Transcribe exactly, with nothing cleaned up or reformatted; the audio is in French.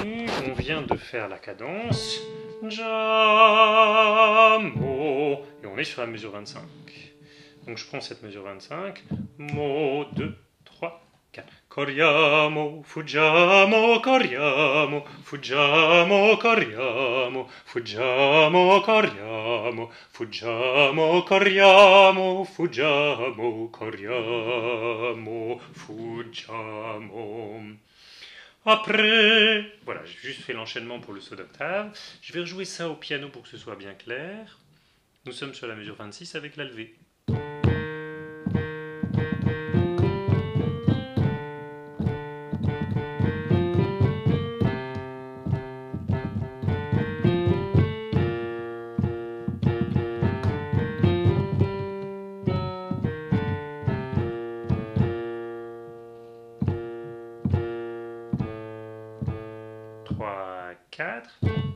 on vient de faire la cadence Jamo, et on est sur la mesure vingt-cinq. Donc je prends cette mesure vingt-cinq, Mo, deux, trois, quatre. Corriamo, fuggiamo, corriamo, fuggiamo, corriamo, fuggiamo, corriamo, fuggiamo, corriamo, fuggiamo, corriamo, fuggiamo. Après, voilà, j'ai juste fait l'enchaînement pour le saut d'octave. Je vais rejouer ça au piano pour que ce soit bien clair. Nous sommes sur la mesure vingt-six avec la levée. trois, quatre.